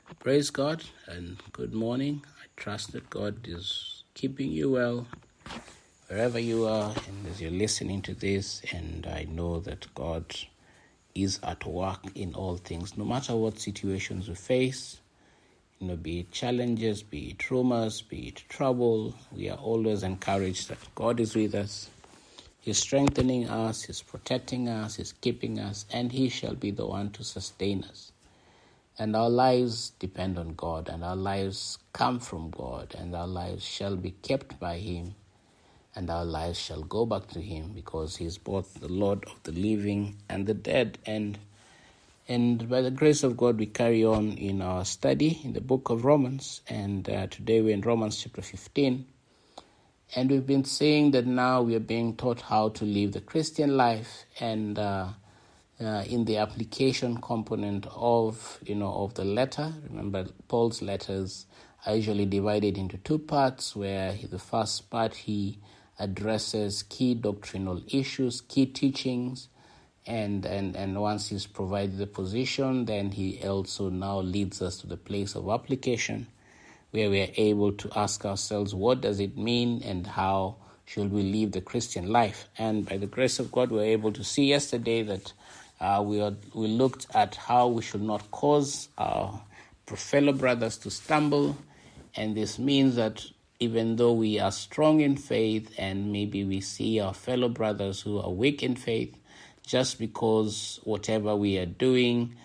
Praise God and good morning. I trust that God is keeping you well wherever you are and as you're listening to this, and I know that God is at work in all things, no matter what situations we face, be it challenges, be it rumors, be it trouble. We are always encouraged that God is with us. He's strengthening us, He's protecting us, He's keeping us, and He shall be the one to sustain us. And our lives depend on God, and our lives come from God, and our lives shall be kept by Him, and our lives shall go back to Him, because He is both the Lord of the living and the dead. And by the grace of God, we carry on in our study in the book of Romans, and today we're in Romans chapter 15. And we've been saying that now we are being taught how to live the Christian life, and in the application component of the letter. Remember, Paul's letters are usually divided into two parts, where the first part he addresses key doctrinal issues, key teachings, and once he's provided the position, then he also now leads us to the place of application, where we are able to ask ourselves, what does it mean and how should we live the Christian life? And by the grace of God, we were able to see yesterday that we looked at how we should not cause our fellow brothers to stumble. And this means that even though we are strong in faith and maybe we see our fellow brothers who are weak in faith, just because whatever we are doing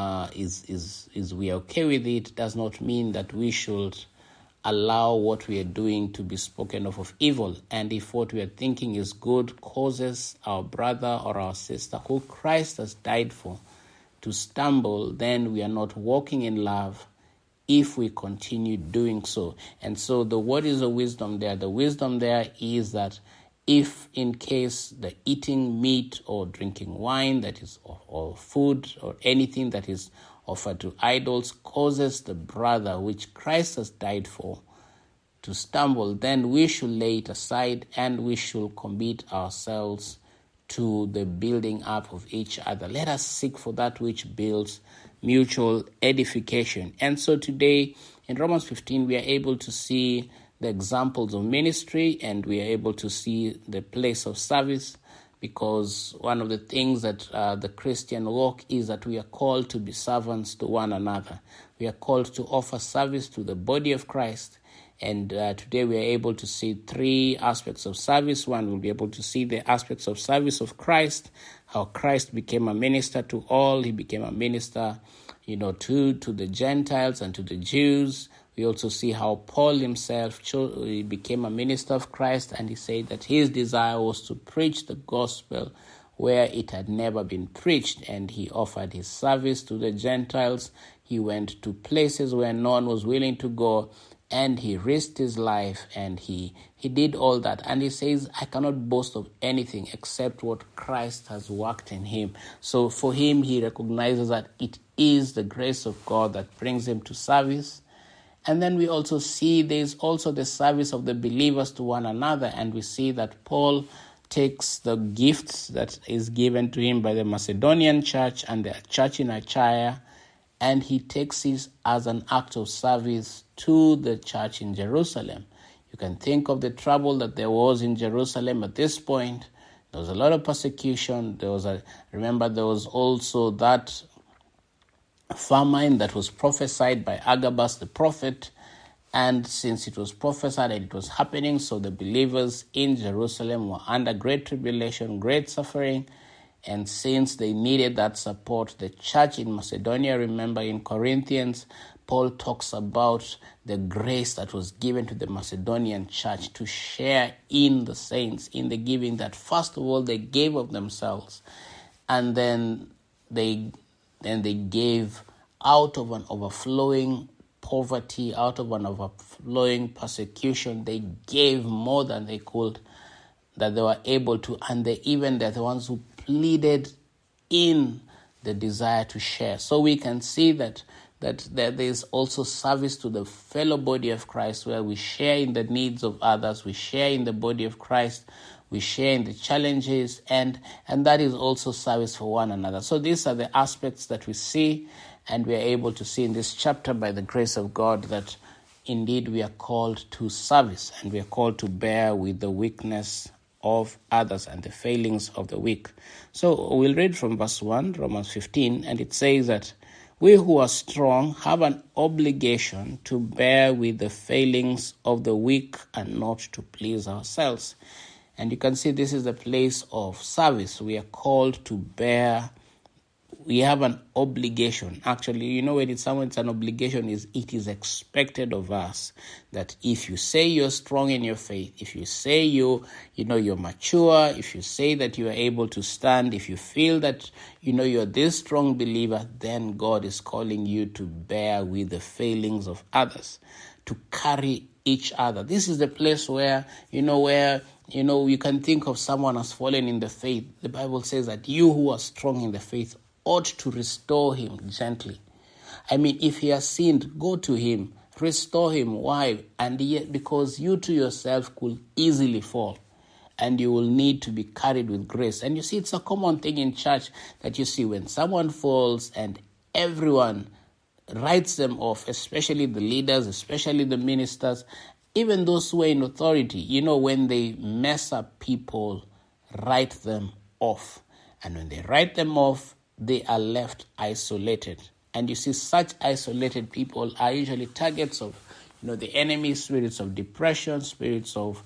is we are okay with it, does not mean that we should allow what we are doing to be spoken of evil. And if what we are thinking is good causes our brother or our sister who Christ has died for to stumble, then we are not walking in love if we continue doing so. And so the word is a wisdom there. The wisdom there is that if in case the eating meat or drinking wine that is or food or anything that is offered to idols causes the brother which Christ has died for to stumble, then we should lay it aside and we should commit ourselves to the building up of each other. Let us seek for that which builds mutual edification. And so today in Romans 15, we are able to see the examples of ministry, and we are able to see the place of service, because one of the things that the Christian walk is that we are called to be servants to one another. We are called to offer service to the body of Christ. And today we are able to see three aspects of service. One, we'll be able to see the aspects of service of Christ, how Christ became a minister to all. He became a minister, to the Gentiles and to the Jews. We also see how Paul himself he became a minister of Christ, and he said that his desire was to preach the gospel where it had never been preached, and he offered his service to the Gentiles. He went to places where no one was willing to go, and he risked his life, and he did all that. And he says, I cannot boast of anything except what Christ has worked in him. So for him, he recognizes that it is the grace of God that brings him to service. And then we also see there's also the service of the believers to one another. And we see that Paul takes the gifts that is given to him by the Macedonian church and the church in Achaia, and he takes it as an act of service to the church in Jerusalem. You can think of the trouble that there was in Jerusalem at this point. There was a lot of persecution. There was also that famine that was prophesied by Agabus the prophet, and since it was prophesied and it was happening, so the believers in Jerusalem were under great tribulation, great suffering, and since they needed that support, the church in Macedonia, remember in Corinthians, Paul talks about the grace that was given to the Macedonian church to share in the saints, in the giving, that first of all they gave of themselves, and then they gave out of an overflowing poverty, out of an overflowing persecution. They gave more than they could, that they were able to, and they're the ones who pleaded in the desire to share. So we can see that there is also service to the fellow body of Christ, where we share in the needs of others, we share in the body of Christ, we share in the challenges, and that is also service for one another. So these are the aspects that we see, And we are able to see in this chapter, by the grace of God, that indeed we are called to service, and we are called to bear with the weakness of others and the failings of the weak. So we'll read from verse 1, Romans 15, and it says that we who are strong have an obligation to bear with the failings of the weak and not to please ourselves. And you can see this is the place of service. We are called to bear. We have an obligation. Actually, when it's an obligation, it is expected of us that if you say you're strong in your faith, if you say you're mature, if you say that you are able to stand, if you feel that you're this strong believer, then God is calling you to bear with the failings of others, to carry each other. This is the place where you can think of someone as fallen in the faith. The Bible says that you who are strong in the faith ought to restore him gently. I mean, if he has sinned, go to him, restore him. Why? And yet, because you to yourself could easily fall, and you will need to be carried with grace. And you see, it's a common thing in church that you see when someone falls and everyone writes them off, especially the leaders, especially the ministers, even those who are in authority. When they mess up, people write them off. And when they write them off, they are left isolated. And you see, such isolated people are usually targets of, the enemy, spirits of depression, spirits of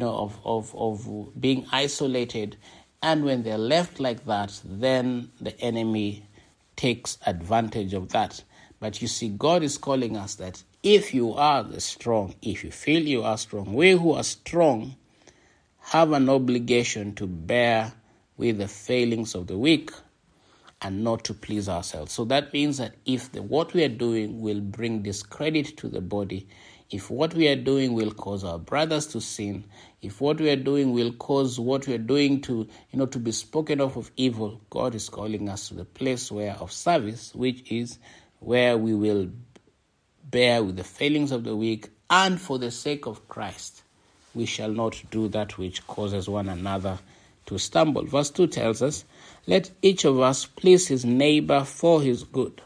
being isolated. And when they're left like that, then the enemy takes advantage of that. But you see, God is calling us that if you are strong, if you feel you are strong, we who are strong have an obligation to bear with the failings of the weak and not to please ourselves. So that means that if what we are doing will bring discredit to the body, if what we are doing will cause our brothers to sin, if what we are doing will cause what we are doing to be spoken of evil, God is calling us to the place of service, which is where we will bear with the failings of the weak, and for the sake of Christ, we shall not do that which causes one another to stumble. Verse 2 tells us, let each of us please his neighbor for his good,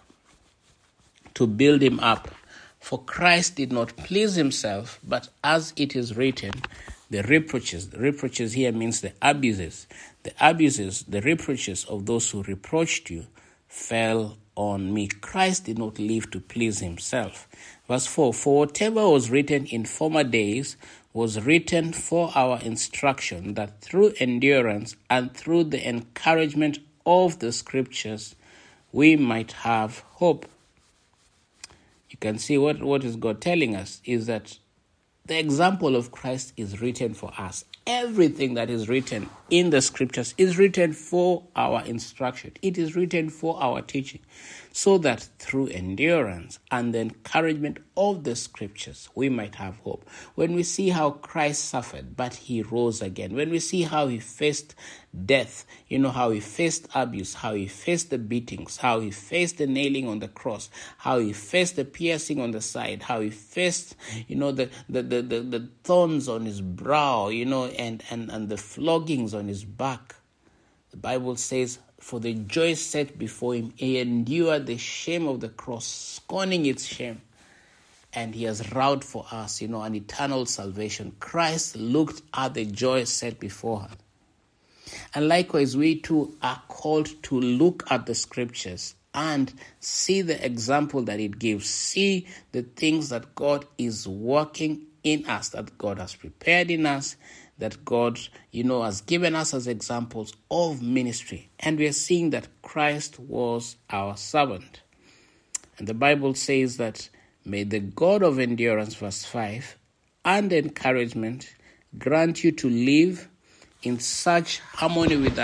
to build him up. For Christ did not please himself, but as it is written, the reproaches here means the abuses, the reproaches of those who reproached you fell on me. Christ did not live to please himself. Verse 4, for whatever was written in former days was written for our instruction, that through endurance and through the encouragement of the scriptures we might have hope. You can see what is God telling us is that the example of Christ is written for us. Everything that is written in the scriptures is written for our instruction. It is written for our teaching, so that through endurance and the encouragement of the scriptures, we might have hope. When we see how Christ suffered, but he rose again, when we see how he faced death, how he faced abuse, how he faced the beatings, how he faced the nailing on the cross, how he faced the piercing on the side, how he faced, the thorns on his brow, and the floggings on his back. The Bible says, for the joy set before him, he endured the shame of the cross, scorning its shame. And he has wrought for us, an eternal salvation. Christ looked at the joy set before him. And likewise, we too are called to look at the scriptures and see the example that it gives. See the things that God is working in us, that God has prepared in us, that God, has given us as examples of ministry. And we are seeing that Christ was our servant. And the Bible says that, may the God of endurance, verse 5, and encouragement grant you to live in such harmony with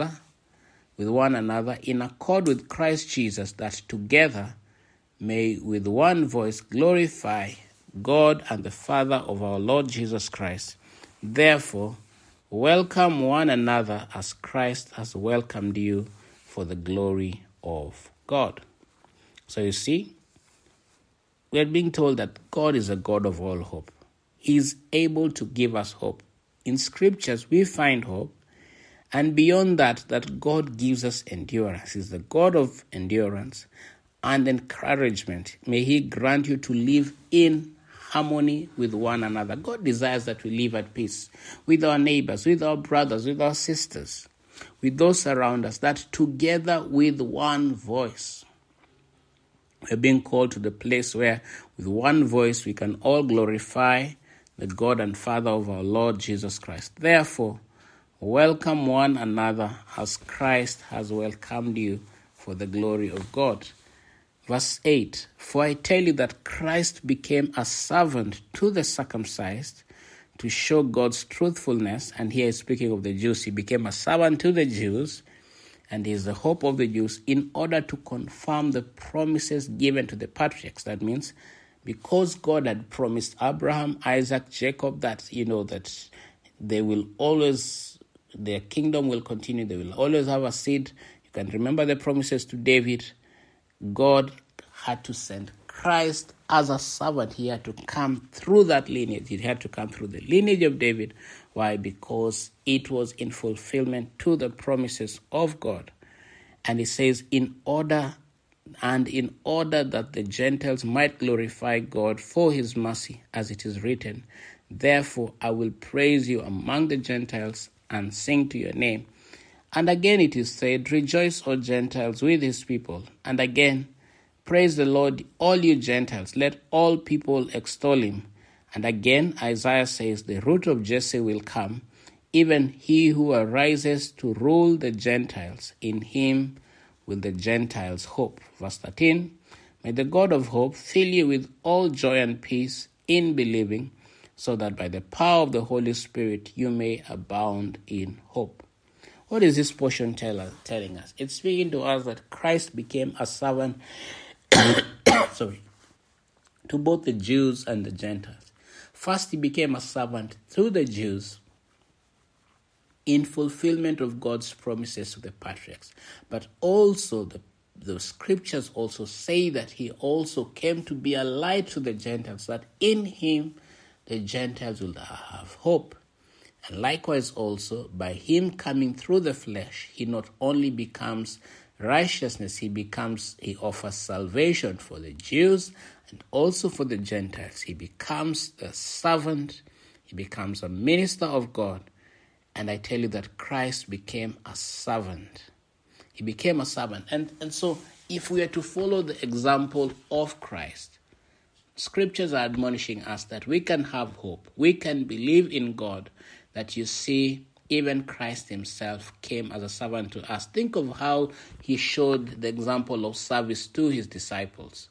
one another, in accord with Christ Jesus, that together may with one voice glorify God and the Father of our Lord Jesus Christ. Therefore, welcome one another as Christ has welcomed you for the glory of God. So you see, we are being told that God is a God of all hope. He is able to give us hope. In scriptures, we find hope. And beyond that God gives us endurance. He's the God of endurance and encouragement. May He grant you to live in harmony with one another. God desires that we live at peace with our neighbors, with our brothers, with our sisters, with those around us, that together with one voice, we're being called to the place where with one voice we can all glorify the God and Father of our Lord Jesus Christ. Therefore, welcome one another as Christ has welcomed you for the glory of God. Verse 8, for I tell you that Christ became a servant to the circumcised to show God's truthfulness. And here he's speaking of the Jews. He became a servant to the Jews, and he is the hope of the Jews, in order to confirm the promises given to the patriarchs. That means because God had promised Abraham, Isaac, Jacob that, that they will always, their kingdom will continue. They will always have a seed. You can remember the promises to David. God had to send Christ as a servant. He had to come through that lineage. He had to come through the lineage of David. Why? Because it was in fulfillment to the promises of God. And he says, in order that the Gentiles might glorify God for his mercy, as it is written, therefore I will praise you among the Gentiles and sing to your name. And again it is said, rejoice, O Gentiles, with his people. And again, praise the Lord, all you Gentiles. Let all people extol him. And again, Isaiah says, the root of Jesse will come, even he who arises to rule the Gentiles. In him will the Gentiles hope. Verse 13, may the God of hope fill you with all joy and peace in believing, so that by the power of the Holy Spirit you may abound in hope. What is this portion telling us? It's speaking to us that Christ became a servant to both the Jews and the Gentiles. First, he became a servant to the Jews in fulfillment of God's promises to the patriarchs. But also the scriptures also say that he also came to be a light to the Gentiles, that in him the Gentiles will have hope. And likewise also, by him coming through the flesh, he not only becomes righteousness, he offers salvation for the Jews and also for the Gentiles. He becomes a servant, he becomes a minister of God. And I tell you that Christ became a servant. He became a servant. And so if we are to follow the example of Christ, scriptures are admonishing us that we can have hope. We can believe in God, that you see, even Christ himself came as a servant to us. Think of how he showed the example of service to his disciples.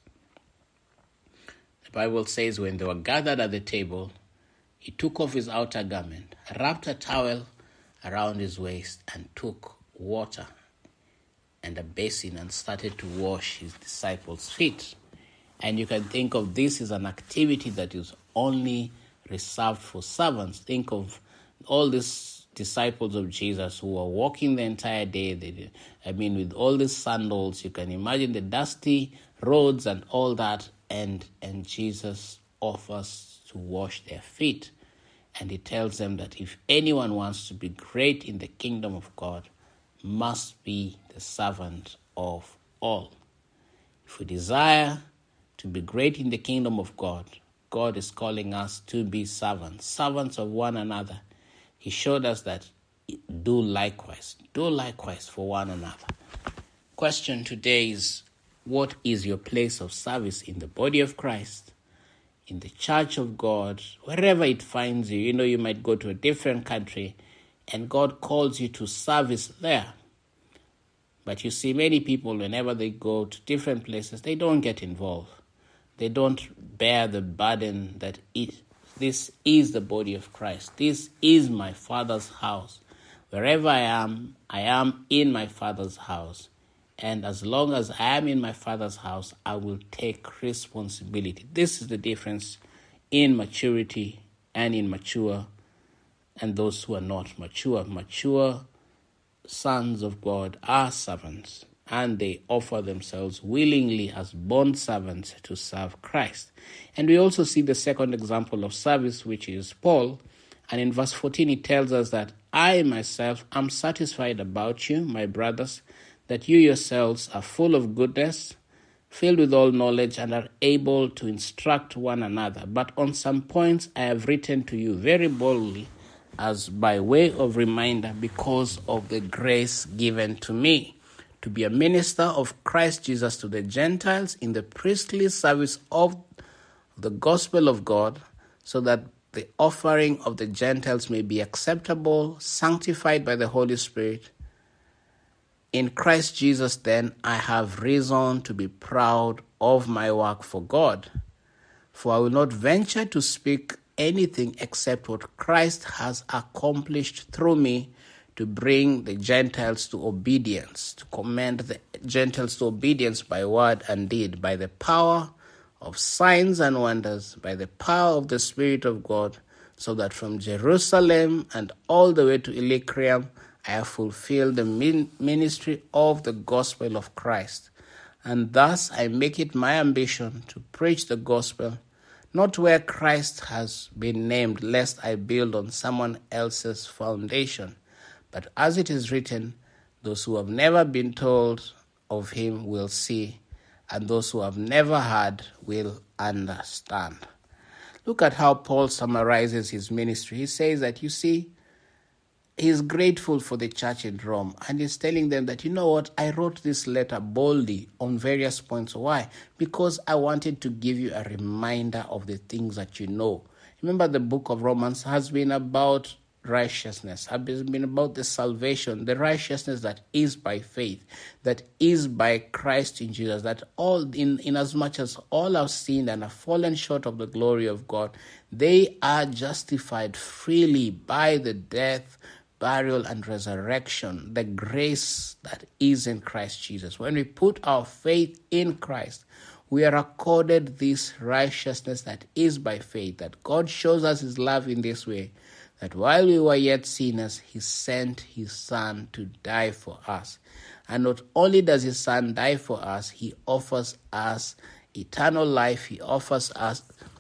The Bible says when they were gathered at the table, he took off his outer garment, wrapped a towel around his waist, and took water and a basin and started to wash his disciples' feet. And you can think of this as an activity that is only reserved for servants. Think of all these disciples of Jesus who were walking the entire day. With all these sandals, you can imagine the dusty roads and all that. And Jesus offers to wash their feet. And he tells them that if anyone wants to be great in the kingdom of God, must be the servant of all. If we desire to be great in the kingdom of God, God is calling us to be servants of one another. He showed us that do likewise for one another. Question today is, what is your place of service in the body of Christ, in the church of God, wherever it finds you? You might go to a different country and God calls you to service there. But you see, many people, whenever they go to different places, they don't get involved. They don't bear the burden that this is the body of Christ. This is my Father's house. Wherever I am in my Father's house. And as long as I am in my Father's house, I will take responsibility. This is the difference in maturity and immature, and those who are not mature. Mature sons of God are servants, and they offer themselves willingly as bond servants to serve Christ. And we also see the second example of service, which is Paul. And in verse 14, he tells us that I myself am satisfied about you, my brothers, that you yourselves are full of goodness, filled with all knowledge, and are able to instruct one another. But on some points I have written to you very boldly, as by way of reminder, because of the grace given to me, to be a minister of Christ Jesus to the Gentiles in the priestly service of the gospel of God, so that the offering of the Gentiles may be acceptable, sanctified by the Holy Spirit. In Christ Jesus, then, I have reason to be proud of my work for God. For I will not venture to speak anything except what Christ has accomplished through me to bring the Gentiles to obedience, to commend the Gentiles to obedience by word and deed, by the power of signs and wonders, by the power of the Spirit of God, so that from Jerusalem and all the way to Illyricum I have fulfilled the ministry of the gospel of Christ. And thus I make it my ambition to preach the gospel, not where Christ has been named, lest I build on someone else's foundation. But as it is written, those who have never been told of him will see, and those who have never heard will understand. Look at how Paul summarizes his ministry. He says that, you see, he's grateful for the church in Rome, and he's telling them that, you know what, I wrote this letter boldly on various points. Why? Because I wanted to give you a reminder of the things that you know. Remember, the book of Romans has been about righteousness, has been about the salvation, the righteousness that is by faith, that is by Christ in Jesus, that all in as much as all have sinned and have fallen short of the glory of God, they are justified freely by the death, burial, and resurrection, the grace that is in Christ Jesus. When we put our faith in Christ, we are accorded this righteousness that is by faith, that God shows us his love in this way, that while we were yet sinners, he sent his Son to die for us. And not only does his Son die for us, he offers us eternal life, he offers us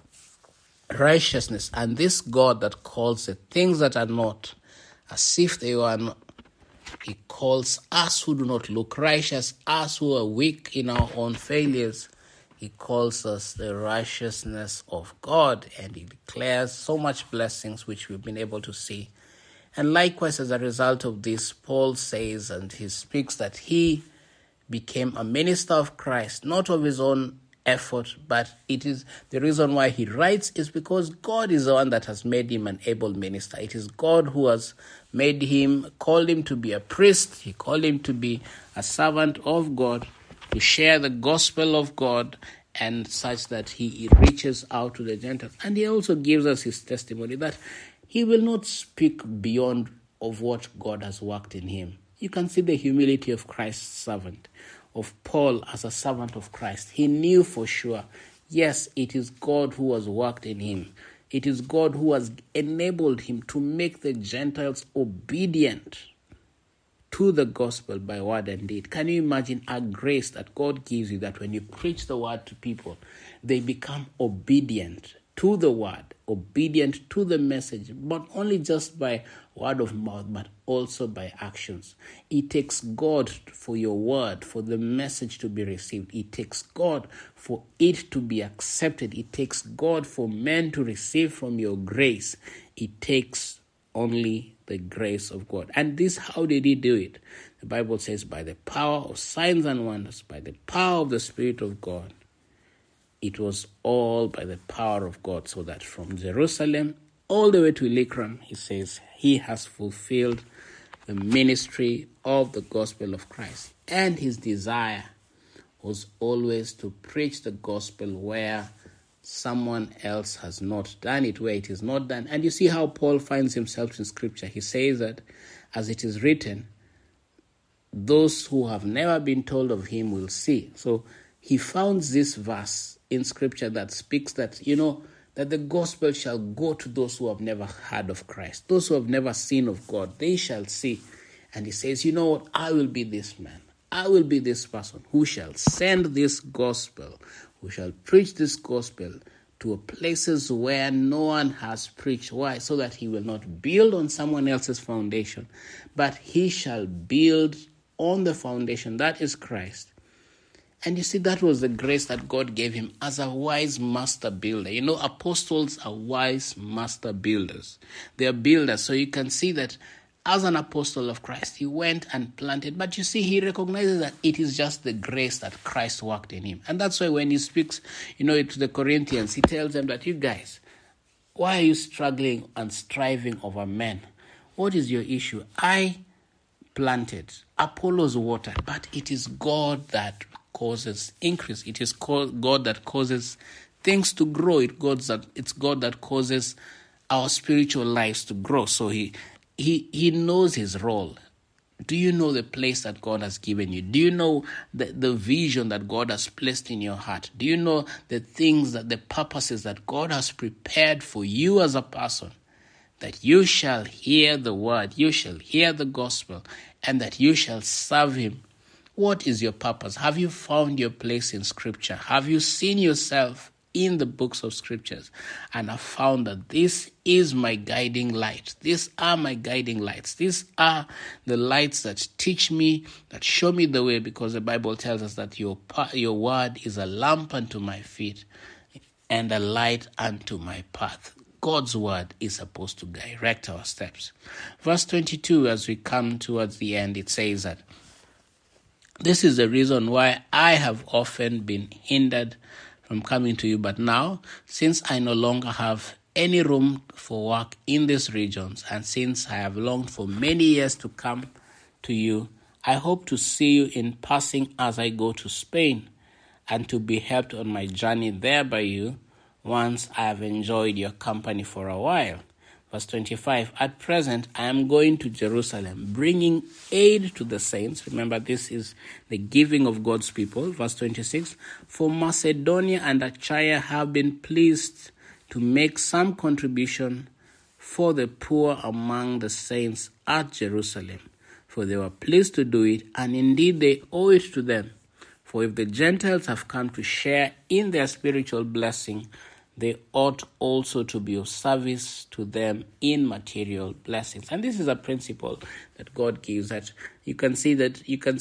righteousness. And this God that calls the things that are not as if they were not, he calls us who do not look righteous, us who are weak in our own failures, he calls us the righteousness of God, and he declares so much blessings which we've been able to see. And likewise, as a result of this, Paul says, and he speaks, that he became a minister of Christ, not of his own effort, but it is the reason why he writes is because God is the one that has made him an able minister. It is God who has made him, called him to be a priest, he called him to be a servant of God, to share the gospel of God, and such that he reaches out to the Gentiles. And he also gives us his testimony that he will not speak beyond of what God has worked in him. You can see the humility of Christ's servant, of Paul as a servant of Christ. He knew for sure, yes, it is God who has worked in him. It is God who has enabled him to make the Gentiles obedient to the gospel by word and deed. Can you imagine a grace that God gives you, that when you preach the word to people, they become obedient to the word, obedient to the message, not only just by word of mouth, but also by actions. It takes God for your word, for the message to be received. It takes God for it to be accepted. It takes God for men to receive from your grace. It takes only the grace of God. And this, how did he do it? The Bible says, by the power of signs and wonders, by the power of the Spirit of God. It was all by the power of God, so that from Jerusalem all the way to Illyricum, he says, he has fulfilled the ministry of the gospel of Christ. And his desire was always to preach the gospel where someone else has not done it, where it is not done. And you see how Paul finds himself in Scripture. He says that, as it is written, those who have never been told of him will see. So he founds this verse in Scripture that speaks that, that the gospel shall go to those who have never heard of Christ, those who have never seen of God, they shall see. And he says, you know what, I will be this man, I will be this person who shall send this gospel, who shall preach this gospel to places where no one has preached. Why? So that he will not build on someone else's foundation, but he shall build on the foundation that is Christ. And you see, that was the grace that God gave him as a wise master builder. You know, apostles are wise master builders. They are builders. So you can see that as an apostle of Christ, he went and planted. But you see, he recognizes that it is just the grace that Christ worked in him. And that's why when he speaks, to the Corinthians, he tells them that, you guys, why are you struggling and striving over men? What is your issue? I planted, Apollos watered, but it is God that causes increase. It is God that causes things to grow. It's God that causes our spiritual lives to grow. So he knows his role. Do you know the place that God has given you? Do you know the vision that God has placed in your heart? Do you know the purposes that God has prepared for you as a person? That you shall hear the word, you shall hear the gospel, and that you shall serve him. What is your purpose? Have you found your place in Scripture? Have you seen yourself in the books of Scriptures and have found that this is my guiding light? These are my guiding lights. These are the lights that teach me, that show me the way, because the Bible tells us that your word is a lamp unto my feet and a light unto my path. God's word is supposed to direct our steps. Verse 22, as we come towards the end, it says that, this is the reason why I have often been hindered from coming to you. But now, since I no longer have any room for work in these regions, and since I have longed for many years to come to you, I hope to see you in passing as I go to Spain, and to be helped on my journey there by you, once I have enjoyed your company for a while. Verse 25, at present I am going to Jerusalem, bringing aid to the saints. Remember, this is the giving of God's people. Verse 26, for Macedonia and Achaia have been pleased to make some contribution for the poor among the saints at Jerusalem. For they were pleased to do it, and indeed they owe it to them. For if the Gentiles have come to share in their spiritual blessing, they ought also to be of service to them in material blessings. And this is a principle that God gives, that you can see that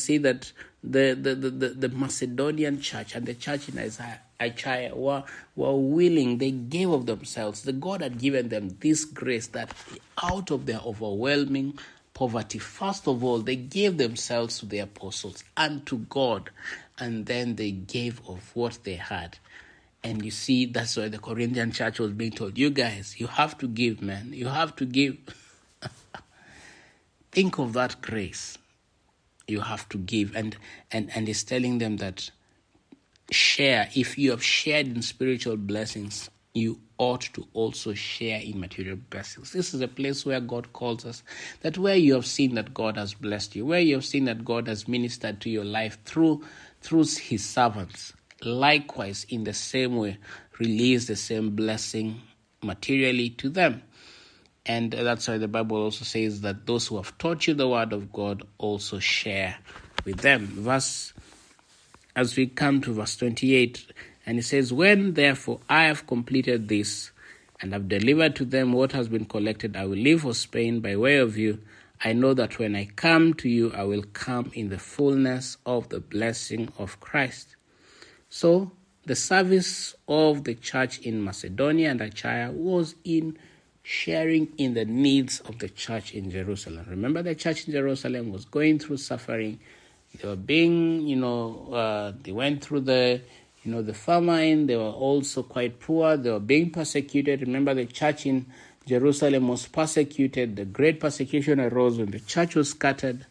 the Macedonian church and the church in Achaia were willing. They gave of themselves. The God had given them this grace that out of their overwhelming poverty, first of all, they gave themselves to the apostles and to God, and then they gave of what they had. And you see, that's why the Corinthian church was being told, you guys, you have to give, man. You have to give. Think of that grace. You have to give. And he's telling them that share. If you have shared in spiritual blessings, you ought to also share in material blessings. This is a place where God calls us, that where you have seen that God has blessed you, where you have seen that God has ministered to your life through his servants. Likewise, in the same way, release the same blessing materially to them. And that's why the Bible also says that those who have taught you the word of God also share with them. As we come to verse 28, and it says, when therefore I have completed this and have delivered to them what has been collected, I will leave for Spain by way of you. I know that when I come to you, I will come in the fullness of the blessing of Christ. So the service of the church in Macedonia and Achaia was in sharing in the needs of the church in Jerusalem. Remember, the church in Jerusalem was going through suffering. They were being, they went through the famine. They were also quite poor. They were being persecuted. Remember, the church in Jerusalem was persecuted. The great persecution arose when the church was scattered.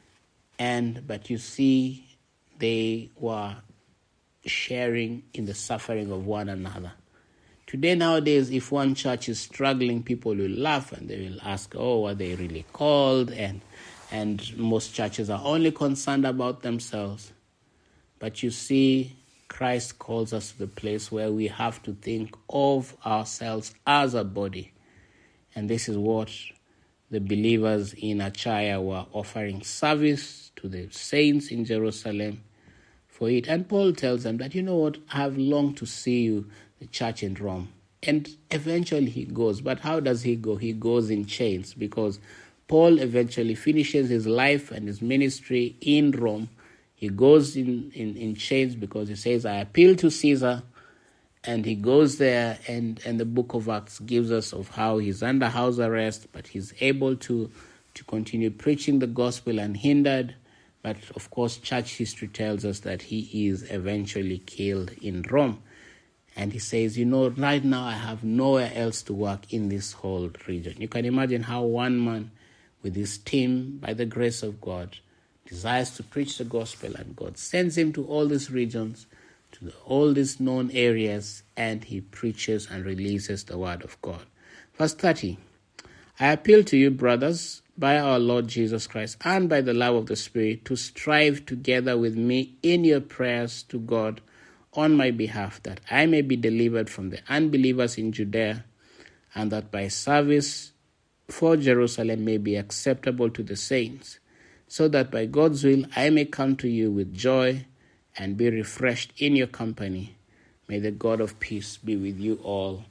But you see, they were sharing in the suffering of one another. Today, nowadays, if one church is struggling, people will laugh and they will ask, are they really called? And most churches are only concerned about themselves. But you see, Christ calls us to the place where we have to think of ourselves as a body. And this is what the believers in Achaia were offering service to the saints in Jerusalem for it. And Paul tells them that, I have longed to see you, the church in Rome. And eventually he goes. But how does he go? He goes in chains, because Paul eventually finishes his life and his ministry in Rome. He goes in chains because he says, I appeal to Caesar. And he goes there, and the book of Acts gives us of how he's under house arrest, but he's able to continue preaching the gospel unhindered. But of course, church history tells us that he is eventually killed in Rome. And he says, right now I have nowhere else to work in this whole region. You can imagine how one man with his team, by the grace of God, desires to preach the gospel, and God sends him to all these regions, to all these known areas, and he preaches and releases the word of God. Verse 30, I appeal to you, brothers, by our Lord Jesus Christ and by the love of the Spirit, to strive together with me in your prayers to God on my behalf, that I may be delivered from the unbelievers in Judea, and that my service for Jerusalem may be acceptable to the saints, so that by God's will I may come to you with joy and be refreshed in your company. May the God of peace be with you all.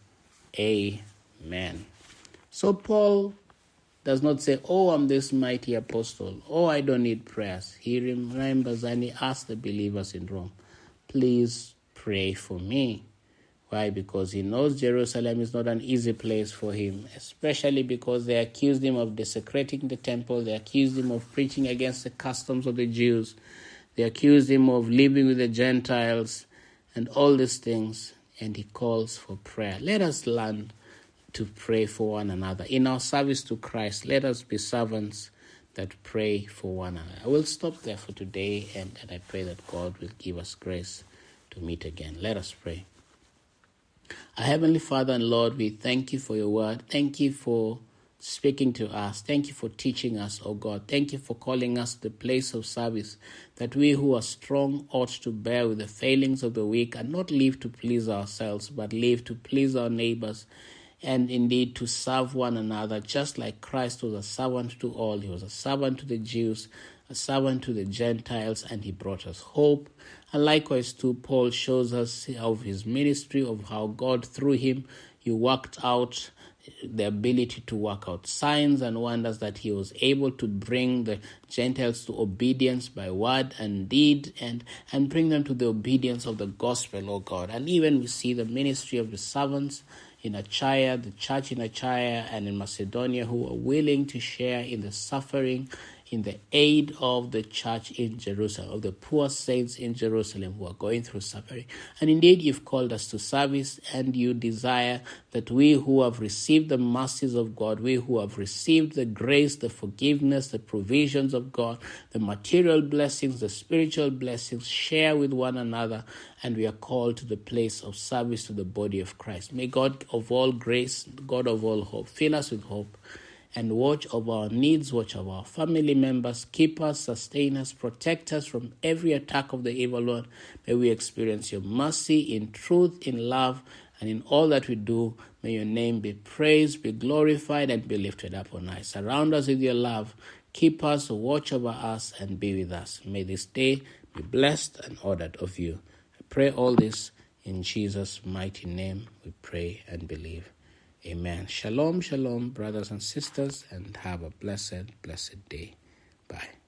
Amen. So Paul does not say, I'm this mighty apostle. I don't need prayers. He remembers and he asks the believers in Rome, please pray for me. Why? Because he knows Jerusalem is not an easy place for him, especially because they accused him of desecrating the temple. They accused him of preaching against the customs of the Jews. They accused him of living with the Gentiles and all these things, and he calls for prayer. Let us learn to pray for one another. In our service to Christ, let us be servants that pray for one another. I will stop there for today, and I pray that God will give us grace to meet again. Let us pray. Our Heavenly Father and Lord, we thank you for your word. Thank you for speaking to us. Thank you for teaching us, O God. Thank you for calling us to the place of service, that we who are strong ought to bear with the failings of the weak and not live to please ourselves, but live to please our neighbors, and indeed to serve one another, just like Christ was a servant to all. He was a servant to the Jews, a servant to the Gentiles, and he brought us hope. And likewise too, Paul shows us of his ministry, of how God through him, you worked out the ability to work out signs and wonders, that he was able to bring the Gentiles to obedience by word and deed, and bring them to the obedience of the gospel, O God. And even we see the ministry of the servants in Achaia, the church in Achaia and in Macedonia, who are willing to share in the suffering, in the aid of the church in Jerusalem, of the poor saints in Jerusalem who are going through suffering. And indeed, you've called us to service, and you desire that we who have received the mercies of God, we who have received the grace, the forgiveness, the provisions of God, the material blessings, the spiritual blessings, share with one another, and we are called to the place of service to the body of Christ. May God of all grace, God of all hope, fill us with hope, and watch over our needs, watch over our family members, keep us, sustain us, protect us from every attack of the evil one. May we experience your mercy in truth, in love, and in all that we do. May your name be praised, be glorified, and be lifted up on high. Surround us with your love. Keep us, watch over us, and be with us. May this day be blessed and ordered of you. I pray all this in Jesus' mighty name. We pray and believe. Amen. Shalom, shalom, brothers and sisters, and have a blessed, blessed day. Bye.